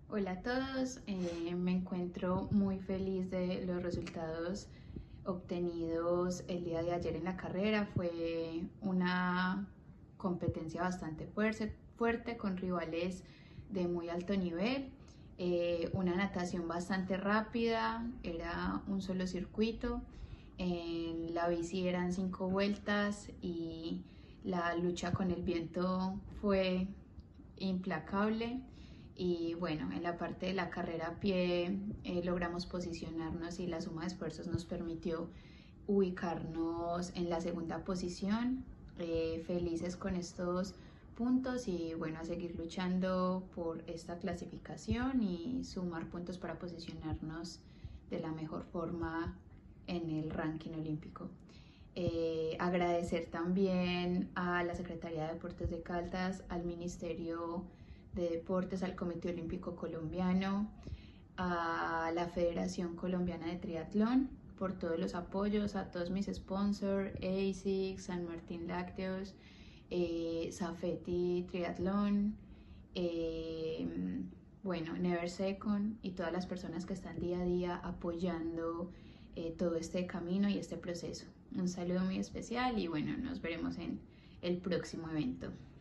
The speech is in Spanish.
Hola a todos, me encuentro muy feliz de los resultados obtenidos el día de ayer en la carrera. Fue una competencia bastante fuerte con rivales de muy alto nivel. Una natación bastante rápida, era un solo circuito. En la bici eran 5 vueltas y la lucha con el viento fue implacable. Y bueno, en la parte de la carrera a pie logramos posicionarnos y la suma de esfuerzos nos permitió ubicarnos en la segunda posición. Felices con estos puntos y bueno, a seguir luchando por esta clasificación y sumar puntos para posicionarnos de la mejor forma en el ranking olímpico. Agradecer también a la Secretaría de Deportes de Caldas, al Ministerio de Deportes, al Comité Olímpico Colombiano, a la Federación Colombiana de Triatlón por todos los apoyos, a todos mis sponsors, ASICS, San Martín Lácteos, Safety Triatlón, eh, bueno, Never Second y todas las personas que están día a día apoyando todo este camino y este proceso. Un saludo muy especial y bueno, nos veremos en el próximo evento.